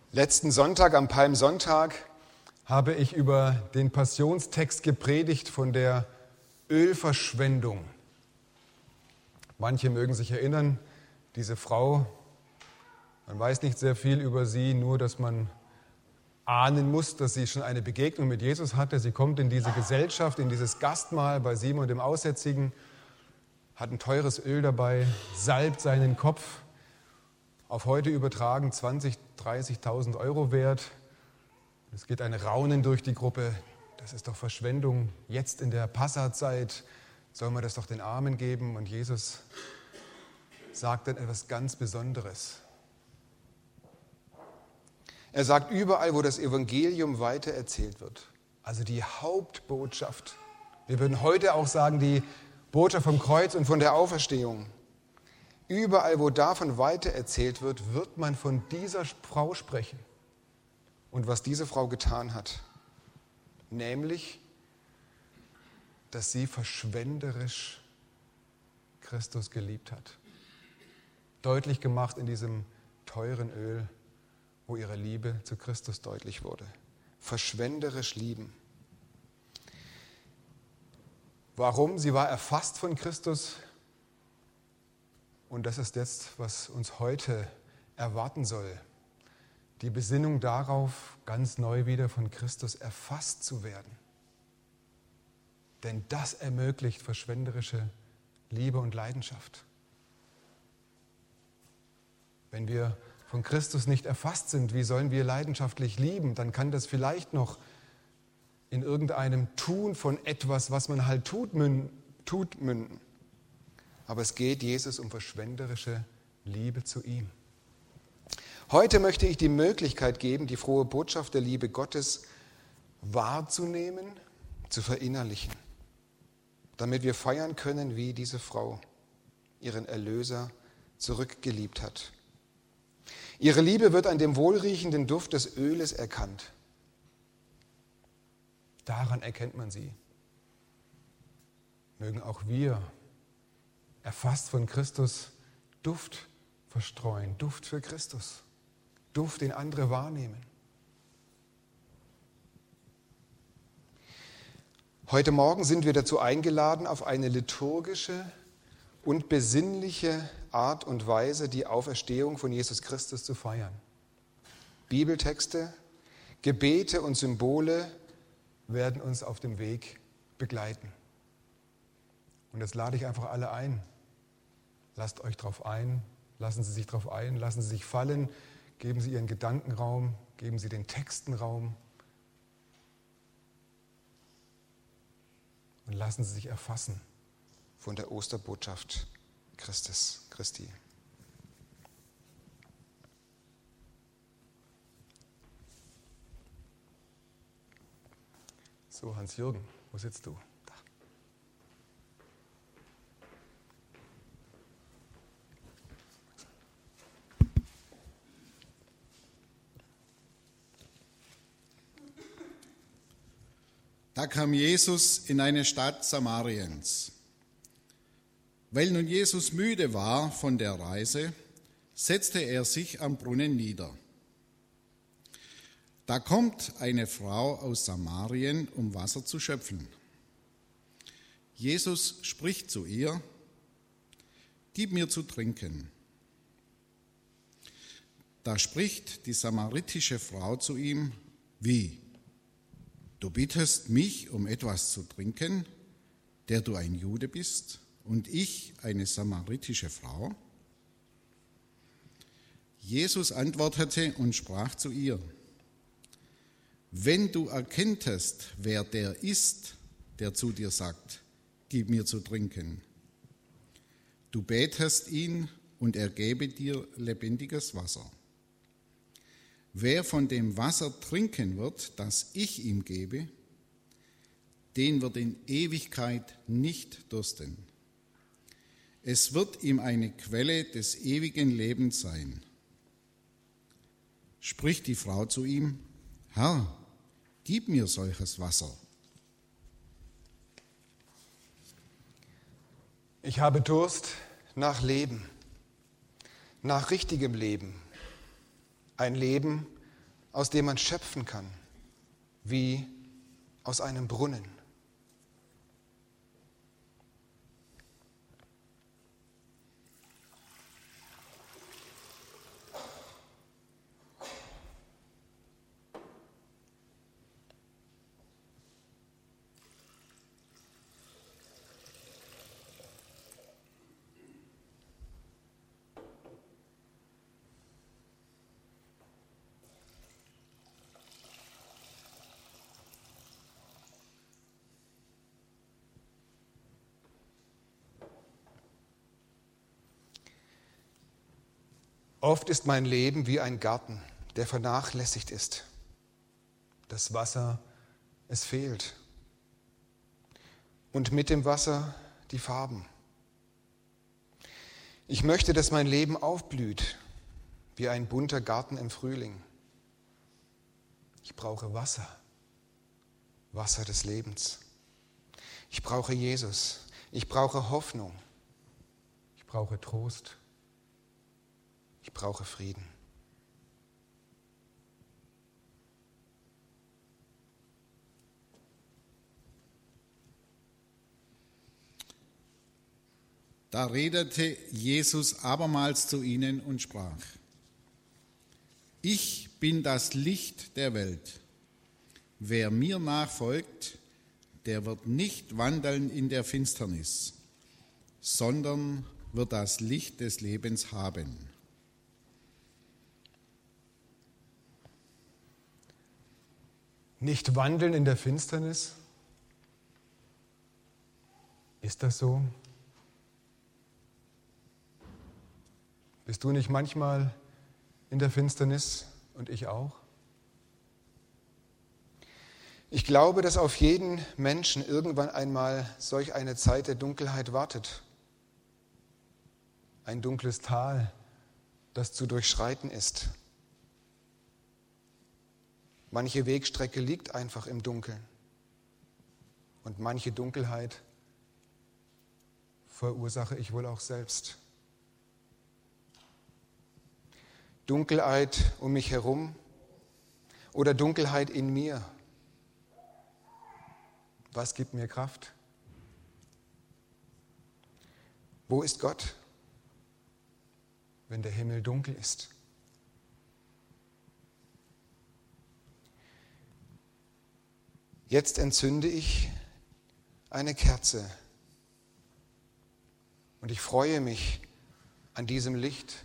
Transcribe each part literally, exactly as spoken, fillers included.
Letzten Sonntag, am Palmsonntag, habe ich über den Passionstext gepredigt von der Ölverschwendung. Manche mögen sich erinnern, diese Frau, man weiß nicht sehr viel über sie, nur dass man ahnen muss, dass sie schon eine Begegnung mit Jesus hatte. Sie kommt in diese Gesellschaft, in dieses Gastmahl bei Simon dem Aussätzigen, hat ein teures Öl dabei, salbt seinen Kopf, auf heute übertragen zwanzigtausend, dreißigtausend Euro wert. Es geht ein Raunen durch die Gruppe, das ist doch Verschwendung. Jetzt in der Passazeit soll man das doch den Armen geben. Und Jesus sagt dann etwas ganz Besonderes. Er sagt, überall, wo das Evangelium weitererzählt wird, also die Hauptbotschaft, wir würden heute auch sagen, die Botschaft vom Kreuz und von der Auferstehung, überall, wo davon weitererzählt wird, wird man von dieser Frau sprechen und was diese Frau getan hat, nämlich, dass sie verschwenderisch Christus geliebt hat. Deutlich gemacht in diesem teuren Öl, wo ihre Liebe zu Christus deutlich wurde. Verschwenderisch lieben. Warum? Sie war erfasst von Christus. Und das ist jetzt, was uns heute erwarten soll. Die Besinnung darauf, ganz neu wieder von Christus erfasst zu werden. Denn das ermöglicht verschwenderische Liebe und Leidenschaft. Wenn wir von Christus nicht erfasst sind, wie sollen wir leidenschaftlich lieben? Dann kann das vielleicht noch in irgendeinem Tun von etwas, was man halt tut, münden. Aber es geht Jesus um verschwenderische Liebe zu ihm. Heute möchte ich die Möglichkeit geben, die frohe Botschaft der Liebe Gottes wahrzunehmen, zu verinnerlichen, damit wir feiern können, wie diese Frau ihren Erlöser zurückgeliebt hat. Ihre Liebe wird an dem wohlriechenden Duft des Öles erkannt. Daran erkennt man sie. Mögen auch wir, erfasst von Christus, Duft verstreuen, Duft für Christus, Duft, den andere wahrnehmen. Heute Morgen sind wir dazu eingeladen, auf eine liturgische und besinnliche Art und Weise die Auferstehung von Jesus Christus zu feiern. Bibeltexte, Gebete und Symbole werden uns auf dem Weg begleiten. Und jetzt lade ich einfach alle ein. Lasst euch darauf ein, lassen Sie sich darauf ein, lassen Sie sich fallen, geben Sie Ihren Gedankenraum, geben Sie den Texten Raum und lassen Sie sich erfassen von der Osterbotschaft Christus, Christi. So, Hans-Jürgen, wo sitzt du? Da. Da kam Jesus in eine Stadt Samariens. Weil nun Jesus müde war von der Reise, setzte er sich am Brunnen nieder. Da kommt eine Frau aus Samarien, um Wasser zu schöpfen. Jesus spricht zu ihr: Gib mir zu trinken. Da spricht die samaritische Frau zu ihm: Wie? Du bittest mich um etwas zu trinken, der du ein Jude bist, und ich eine samaritische Frau? Jesus antwortete und sprach zu ihr: Wenn du erkenntest, wer der ist, der zu dir sagt, gib mir zu trinken. Du betest ihn, und er gebe dir lebendiges Wasser. Wer von dem Wasser trinken wird, das ich ihm gebe, den wird in Ewigkeit nicht dursten. Es wird ihm eine Quelle des ewigen Lebens sein. Spricht die Frau zu ihm: Herr, gib mir solches Wasser. Ich habe Durst nach Leben, nach richtigem Leben. Ein Leben, aus dem man schöpfen kann, wie aus einem Brunnen. Oft ist mein Leben wie ein Garten, der vernachlässigt ist. Das Wasser, es fehlt. Und mit dem Wasser die Farben. Ich möchte, dass mein Leben aufblüht, wie ein bunter Garten im Frühling. Ich brauche Wasser, Wasser des Lebens. Ich brauche Jesus, ich brauche Hoffnung, ich brauche Trost. Ich brauche Frieden. Da redete Jesus abermals zu ihnen und sprach: Ich bin das Licht der Welt. Wer mir nachfolgt, der wird nicht wandeln in der Finsternis, sondern wird das Licht des Lebens haben. Nicht wandeln in der Finsternis? Ist das so? Bist du nicht manchmal in der Finsternis und ich auch? Ich glaube, dass auf jeden Menschen irgendwann einmal solch eine Zeit der Dunkelheit wartet. Ein dunkles Tal, das zu durchschreiten ist. Manche Wegstrecke liegt einfach im Dunkeln und manche Dunkelheit verursache ich wohl auch selbst. Dunkelheit um mich herum oder Dunkelheit in mir. Was gibt mir Kraft? Wo ist Gott, wenn der Himmel dunkel ist? Jetzt entzünde ich eine Kerze und ich freue mich an diesem Licht.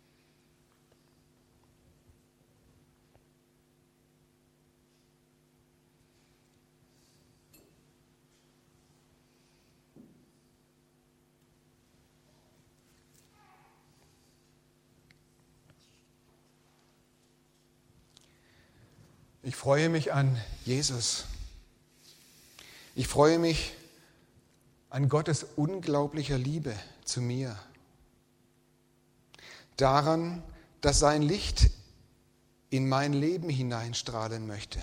Ich freue mich an Jesus. Ich freue mich an Gottes unglaublicher Liebe zu mir. Daran, dass sein Licht in mein Leben hineinstrahlen möchte.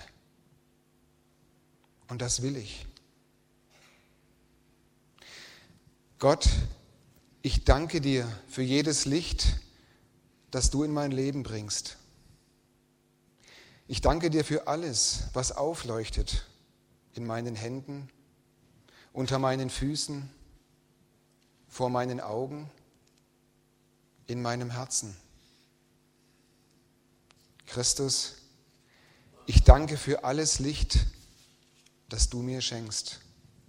Und das will ich. Gott, ich danke dir für jedes Licht, das du in mein Leben bringst. Ich danke dir für alles, was aufleuchtet in meinen Händen, unter meinen Füßen, vor meinen Augen, in meinem Herzen. Christus, ich danke für alles Licht, das du mir schenkst.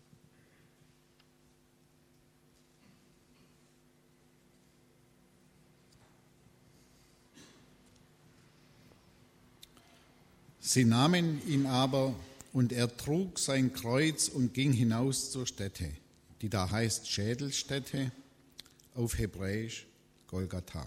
Sie nahmen ihn aber, und er trug sein Kreuz und ging hinaus zur Stätte, die da heißt Schädelstätte, auf Hebräisch Golgatha.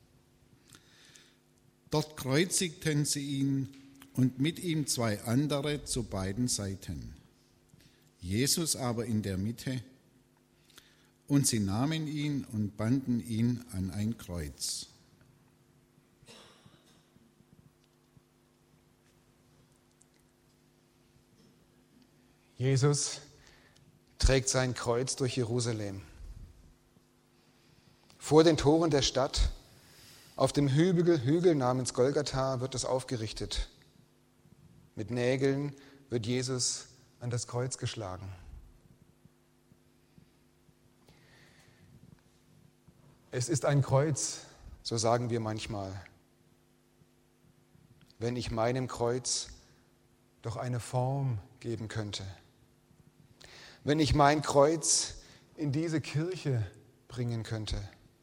Dort kreuzigten sie ihn und mit ihm zwei andere zu beiden Seiten, Jesus aber in der Mitte, und sie nahmen ihn und banden ihn an ein Kreuz. Jesus trägt sein Kreuz durch Jerusalem. Vor den Toren der Stadt, auf dem Hügel, Hügel namens Golgatha, wird es aufgerichtet. Mit Nägeln wird Jesus an das Kreuz geschlagen. Es ist ein Kreuz, so sagen wir manchmal, wenn ich meinem Kreuz doch eine Form geben könnte. Wenn ich mein Kreuz in diese Kirche bringen könnte.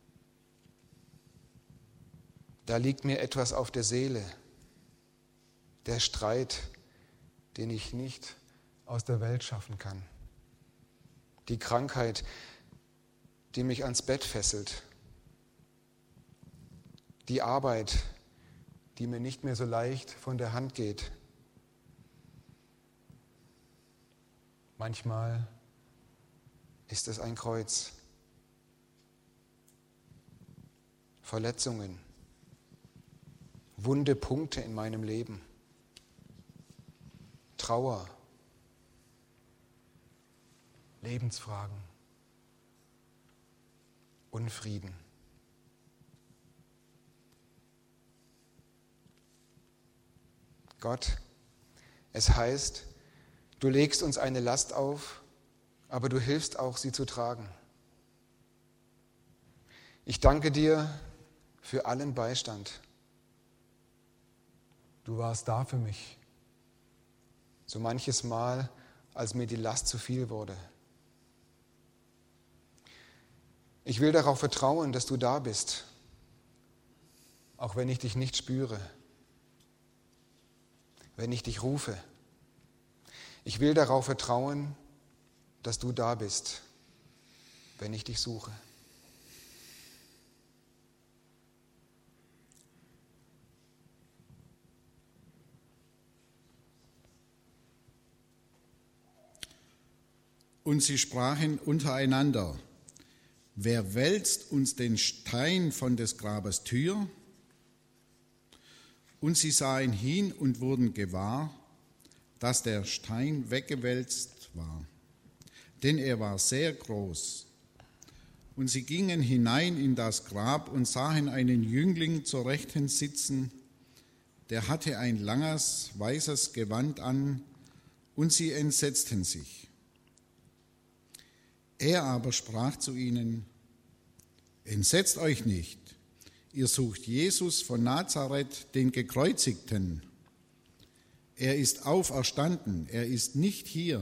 Da liegt mir etwas auf der Seele, der Streit, den ich nicht aus der Welt schaffen kann. Die Krankheit, die mich ans Bett fesselt. Die Arbeit, die mir nicht mehr so leicht von der Hand geht. Manchmal ist es ein Kreuz. Verletzungen, wunde Punkte in meinem Leben, Trauer, Lebensfragen, Unfrieden. Gott, es heißt, du legst uns eine Last auf, aber du hilfst auch, sie zu tragen. Ich danke dir für allen Beistand. Du warst da für mich, so manches Mal, als mir die Last zu viel wurde. Ich will darauf vertrauen, dass du da bist, auch wenn ich dich nicht spüre, wenn ich dich rufe. Ich will darauf vertrauen, dass du da bist, wenn ich dich suche. Und sie sprachen untereinander: Wer wälzt uns den Stein von des Grabes Tür? Und sie sahen hin und wurden gewahr, dass der Stein weggewälzt war, denn er war sehr groß. Und sie gingen hinein in das Grab und sahen einen Jüngling zur Rechten sitzen, der hatte ein langes, weißes Gewand an, und sie entsetzten sich. Er aber sprach zu ihnen: Entsetzt euch nicht, ihr sucht Jesus von Nazareth, den Gekreuzigten. Er ist auferstanden, er ist nicht hier.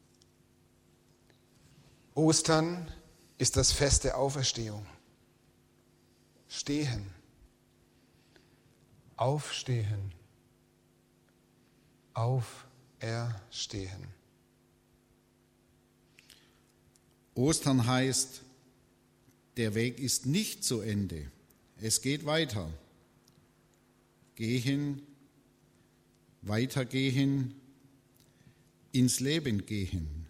Ostern ist das Fest der Auferstehung. Stehen, aufstehen, auferstehen. Ostern heißt, der Weg ist nicht zu Ende. Es geht weiter. Gehen, weitergehen, ins Leben gehen.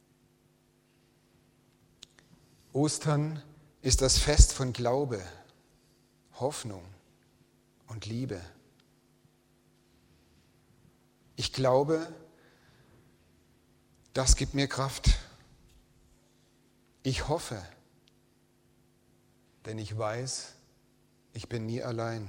Ostern ist das Fest von Glaube, Hoffnung und Liebe. Ich glaube, das gibt mir Kraft. Ich hoffe, denn ich weiß, ich bin nie allein.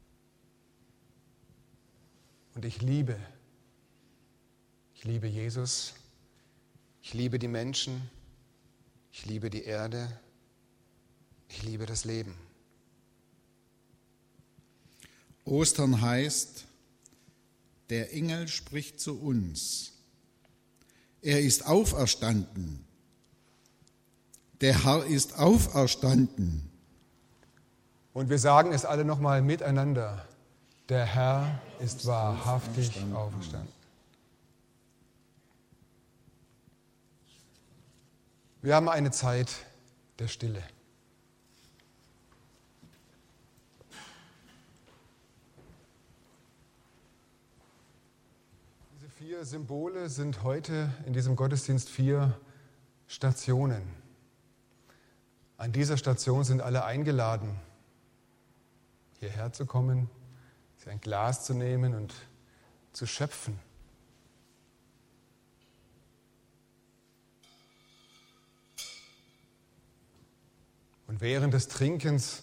Und ich liebe, ich liebe Jesus, ich liebe die Menschen, ich liebe die Erde, ich liebe das Leben. Ostern heißt, der Engel spricht zu uns. Er ist auferstanden. Der Herr ist auferstanden. Und wir sagen es alle nochmal miteinander. Der Herr ist wahrhaftig auferstanden. auferstanden. Wir haben eine Zeit der Stille. Diese vier Symbole sind heute in diesem Gottesdienst vier Stationen. An dieser Station sind alle eingeladen, hierher zu kommen, sich ein Glas zu nehmen und zu schöpfen. Und während des Trinkens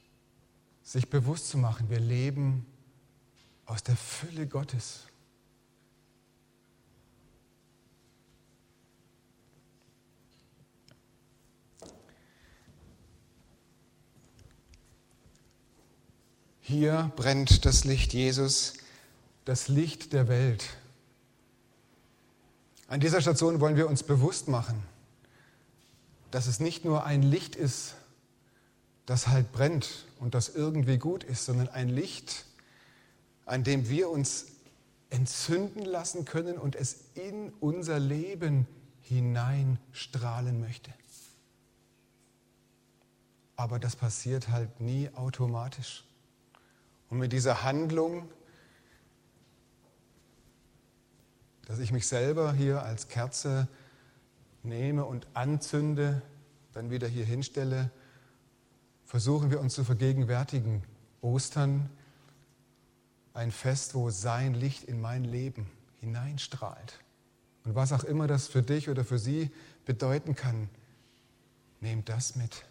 sich bewusst zu machen, wir leben aus der Fülle Gottes. Hier brennt das Licht Jesus, das Licht der Welt. An dieser Station wollen wir uns bewusst machen, dass es nicht nur ein Licht ist, das halt brennt und das irgendwie gut ist, sondern ein Licht, an dem wir uns entzünden lassen können und es in unser Leben hineinstrahlen möchte. Aber das passiert halt nie automatisch. Und mit dieser Handlung, dass ich mich selber hier als Kerze nehme und anzünde, dann wieder hier hinstelle, versuchen wir uns zu vergegenwärtigen. Ostern, ein Fest, wo sein Licht in mein Leben hineinstrahlt. Und was auch immer das für dich oder für sie bedeuten kann, nehmt das mit.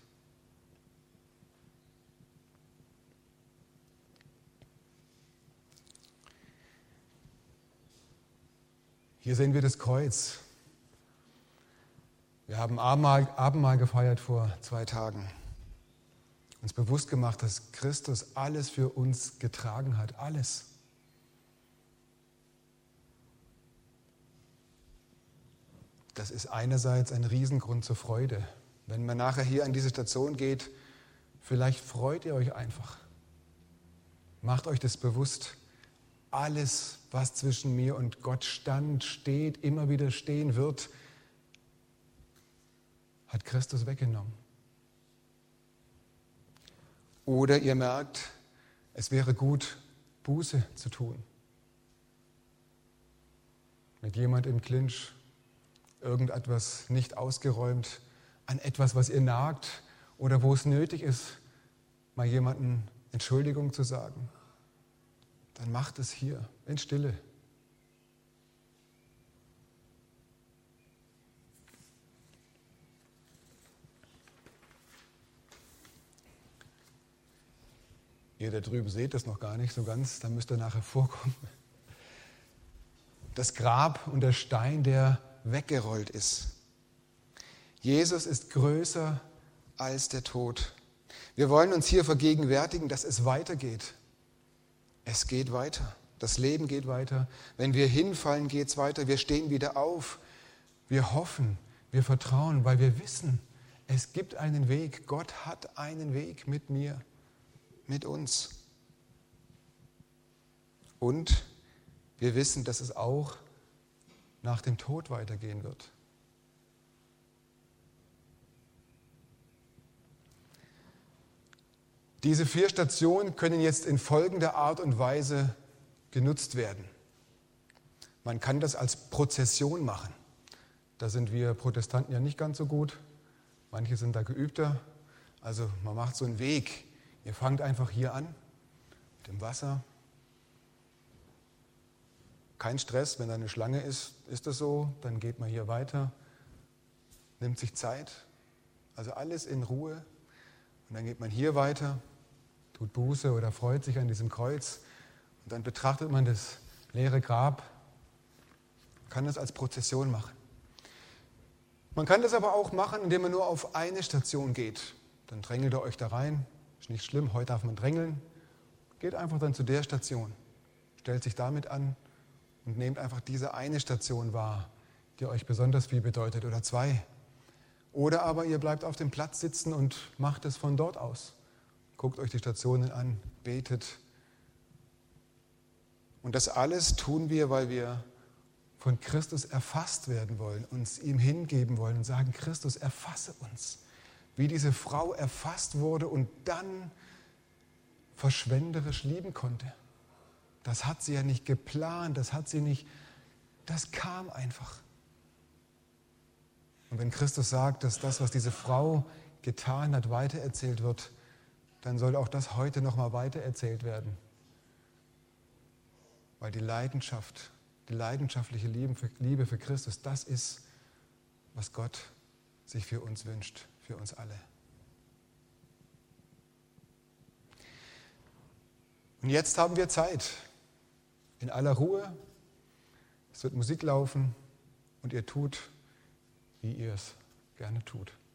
Hier sehen wir das Kreuz. Wir haben Abendmahl, Abendmahl gefeiert vor zwei Tagen. Uns bewusst gemacht, dass Christus alles für uns getragen hat. Alles. Das ist einerseits ein Riesengrund zur Freude. Wenn man nachher hier an diese Station geht, vielleicht freut ihr euch einfach. Macht euch das bewusst. Alles, was zwischen mir und Gott stand, steht, immer wieder stehen wird, hat Christus weggenommen. Oder ihr merkt, es wäre gut, Buße zu tun. Mit jemand im Clinch, irgendetwas nicht ausgeräumt, an etwas, was ihr nagt oder wo es nötig ist, mal jemandem Entschuldigung zu sagen. Dann macht es hier in Stille. Ihr da drüben seht das noch gar nicht so ganz, da müsst ihr nachher vorkommen. Das Grab und der Stein, der weggerollt ist. Jesus ist größer als der Tod. Wir wollen uns hier vergegenwärtigen, dass es weitergeht. Es geht weiter. Das Leben geht weiter. Wenn wir hinfallen, geht es weiter. Wir stehen wieder auf. Wir hoffen, wir vertrauen, weil wir wissen, es gibt einen Weg. Gott hat einen Weg mit mir, mit uns. Und wir wissen, dass es auch nach dem Tod weitergehen wird. Diese vier Stationen können jetzt in folgender Art und Weise genutzt werden. Man kann das als Prozession machen. Da sind wir Protestanten ja nicht ganz so gut. Manche sind da geübter. Also man macht so einen Weg. Ihr fangt einfach hier an, mit dem Wasser. Kein Stress, wenn da eine Schlange ist, ist das so. Dann geht man hier weiter, nimmt sich Zeit. Also alles in Ruhe. Und dann geht man hier weiter, tut Buße oder freut sich an diesem Kreuz. Und dann betrachtet man das leere Grab, kann das als Prozession machen. Man kann das aber auch machen, indem man nur auf eine Station geht. Dann drängelt ihr euch da rein. Ist nicht schlimm, heute darf man drängeln. Geht einfach dann zu der Station, stellt sich damit an und nehmt einfach diese eine Station wahr, die euch besonders viel bedeutet, oder zwei. Oder aber ihr bleibt auf dem Platz sitzen und macht es von dort aus. Guckt euch die Stationen an, betet. Und das alles tun wir, weil wir von Christus erfasst werden wollen, uns ihm hingeben wollen und sagen, Christus, erfasse uns. Wie diese Frau erfasst wurde und dann verschwenderisch lieben konnte. Das hat sie ja nicht geplant, das hat sie nicht, das kam einfach. Und wenn Christus sagt, dass das, was diese Frau getan hat, weitererzählt wird, dann soll auch das heute nochmal weitererzählt werden. Weil die Leidenschaft, die leidenschaftliche Liebe für Christus, das ist, was Gott sich für uns wünscht, für uns alle. Und jetzt haben wir Zeit, in aller Ruhe. Es wird Musik laufen und ihr tut, wie ihr es gerne tut.